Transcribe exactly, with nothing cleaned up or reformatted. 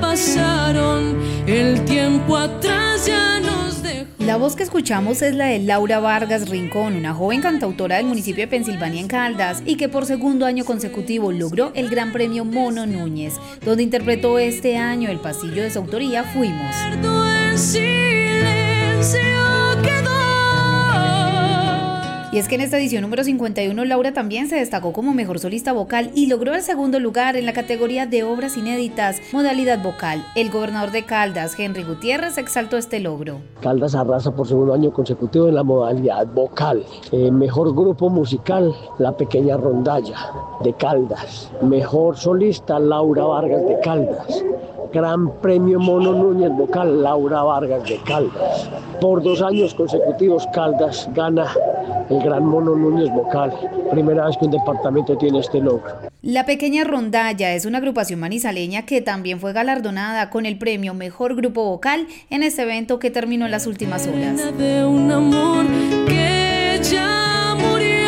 pasaron, el tiempo atrás ya nos dejó. La voz que escuchamos es la de Laura Vargas Rincón, una joven cantautora del municipio de Pensilvania en Caldas y que por segundo año consecutivo logró el Gran Premio Mono Núñez, donde interpretó este año el pasillo de su autoría Fuimos. En silencio quedó. Y es que en esta edición número cincuenta y uno Laura también se destacó como mejor solista vocal y logró el segundo lugar en la categoría de obras inéditas, modalidad vocal. El gobernador de Caldas, Henry Gutiérrez, exaltó este logro. Caldas arrasa por segundo año consecutivo en la modalidad vocal. Eh, mejor grupo musical, La Pequeña Rondalla de Caldas. Mejor solista, Laura Vargas de Caldas. Gran Premio Mono Núñez vocal, Laura Vargas de Caldas. Por dos años consecutivos Caldas gana el Gran Mono Núñez vocal. Primera vez que un departamento tiene este logro. La Pequeña Rondalla es una agrupación manizaleña que también fue galardonada con el premio Mejor Grupo Vocal en este evento que terminó en las últimas horas. De un amor que ya murió.